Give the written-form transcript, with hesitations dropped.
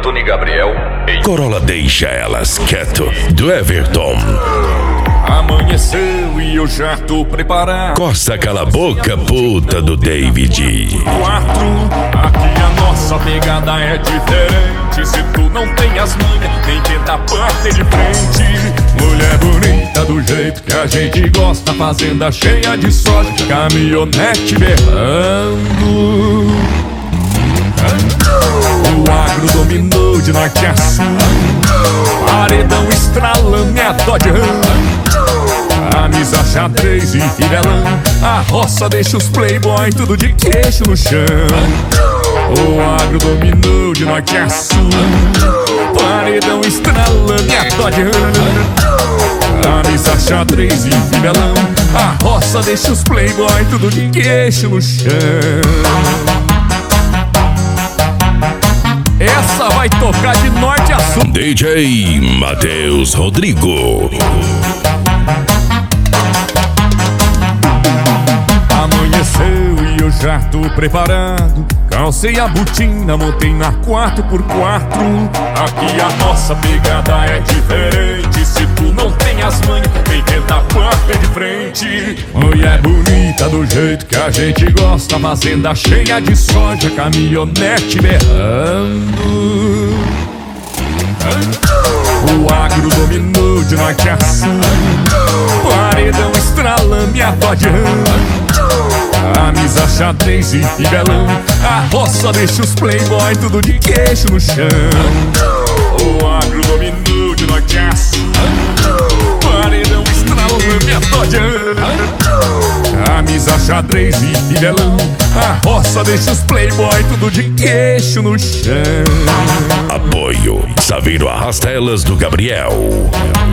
Anthony Gabriel. Corolla Deixa Elas Quieto, do Everton. Amanheceu e eu já tô preparado. Costa Cala a Boca, puta, do David. 4, aqui a nossa pegada é diferente. Se tu não tem as manhas, nem tenta bater de frente. Mulher bonita do jeito que a gente gosta, fazenda cheia de soja, caminhonete berrando. O agro dominou de norte a sul, paredão estralando, é Dodge Ram. Camisa xadrez e fivelão, a roça deixa os playboy tudo de queixo no chão. O agro dominou de norte a sul, paredão estralando, é Dodge Ram. Camisa xadrez e fivelão, a roça deixa os playboy tudo de queixo no chão. Essa vai tocar de norte a sul. DJ Matheus Rodrigo. Amanheceu e eu já tô preparado. Calcei a botina, montei na 4x4. Aqui a nossa pegada é diferente. Se tu não tem as manhas, vem tentar bater de frente. Mulher bonita do jeito que a gente gosta, fazenda cheia de soja, caminhonete berrando. O agro dominou de norte a sul, paredão estralando e a Dodge Ram. Camisa xadrez e fivelão, a roça deixa os playboy tudo de queixo no chão. O agro dominou de norte a sul, paredão estralando e a Dodge Ram. Camisa xadrez e fivelão, a roça deixa os playboy tudo de queixo no chão. Apoio Saveiro Arrasta Elas do Gabriel.